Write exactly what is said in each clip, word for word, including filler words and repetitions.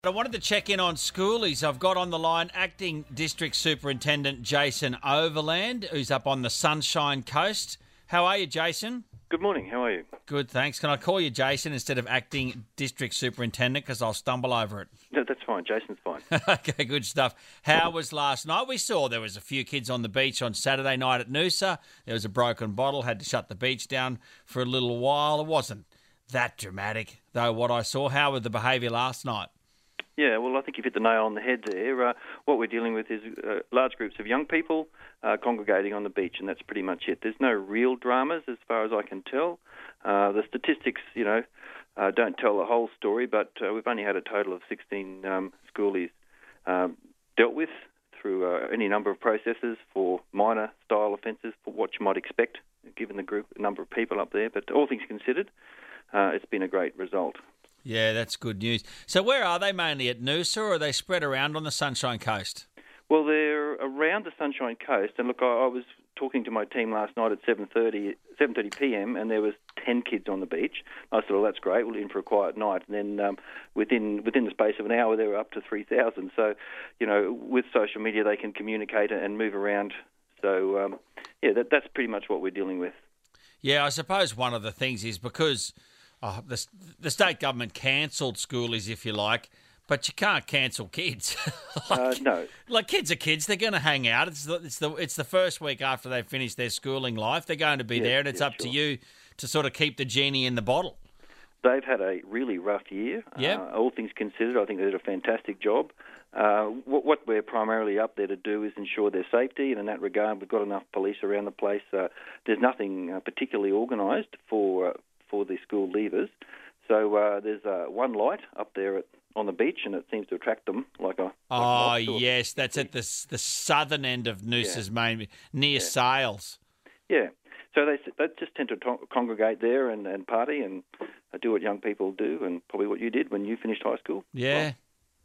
I wanted to check in on schoolies. I've got on the line Acting District Superintendent Jason Overland, who's up on the Sunshine Coast. How are you, Jason? Good morning. How are you? Good, thanks. Can I call you Jason instead of Acting District Superintendent because I'll stumble over it? No, that's fine. Jason's fine. Okay, good stuff. How was last night? We saw there was a few kids on the beach on Saturday night at Noosa. There was a broken bottle, had to shut the beach down for a little while. It wasn't that dramatic, though, what I saw. How was the behaviour last night? Yeah, well, I think you've hit the nail on the head there. Uh, what we're dealing with is uh, large groups of young people uh, congregating on the beach, and that's pretty much it. There's no real dramas as far as I can tell. Uh, the statistics, you know, uh, don't tell the whole story, but uh, we've only had a total of sixteen um, schoolies um, dealt with through uh, any number of processes for minor style offences, for what you might expect, given the group number of people up there. But all things considered, uh, it's been a great result. Yeah, that's good news. So where are they? Mainly at Noosa, or are they spread around on the Sunshine Coast? Well, they're around the Sunshine Coast. And look, I, I was talking to my team last night at seven thirty p.m. and there was ten kids on the beach. I thought, well, that's great. We're in for a quiet night. And then um, within within the space of an hour, they were up to three thousand. So, you know, with social media, they can communicate and move around. So, um, yeah, that, that's pretty much what we're dealing with. Yeah, I suppose one of the things is because oh, the, the state government cancelled schoolies, if you like, but you can't cancel kids. like, uh, no. Like, kids are kids. They're going to hang out. It's the, it's, the, it's the first week after they've finished their schooling life. They're going to be yeah, there, and it's yeah, up sure. to you to sort of keep the genie in the bottle. They've had a really rough year. Yep. Uh, all things considered, I think they did a fantastic job. Uh, what, what we're primarily up there to do is ensure their safety, and in that regard, we've got enough police around the place. Uh, there's nothing uh, particularly organised for uh, for the school leavers. So uh, there's uh, one light up there at, on the beach, and it seems to attract them like a. Like oh a yes, that's at the the southern end of Noosa's yeah. main near yeah. Sales. Yeah. So they they just tend to to- congregate there and, and party and uh, do what young people do, and probably what you did when you finished high school. Yeah.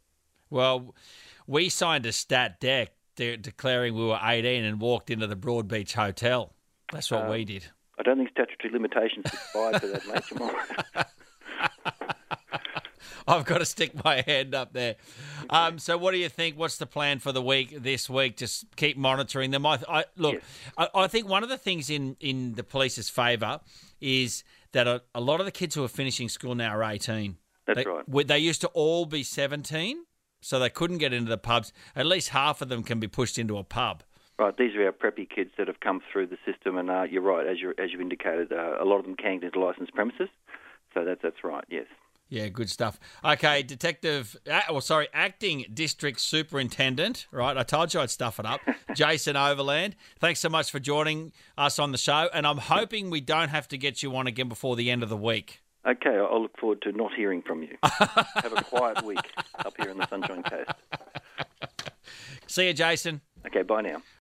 Well, well we signed a stat deck de- declaring we were eighteen and walked into the Broadbeach Hotel. That's what um, we did. I don't think statutory limitations expired for that, mate. Come on. I've got to stick my hand up there. Um, so what do you think? What's the plan for the week this week? Just keep monitoring them. I, I Look, yes. I, I think one of the things in, in the police's favour is that a, a lot of the kids who are finishing school now are eighteen. That's they, right. They used to all be seventeen, so they couldn't get into the pubs. At least half of them can be pushed into a pub. Right, these are our preppy kids that have come through the system, and uh, you're right, as you as you indicated, uh, a lot of them can get into licensed premises. So that's that's right, yes. Yeah, good stuff. Okay, Detective, uh, well, sorry, Acting District Superintendent, right? I told you I'd stuff it up. Jason Overland, thanks so much for joining us on the show, and I'm hoping we don't have to get you on again before the end of the week. Okay, I'll look forward to not hearing from you. Have a quiet week up here in the Sunshine Coast. See you, Jason. Okay, bye now.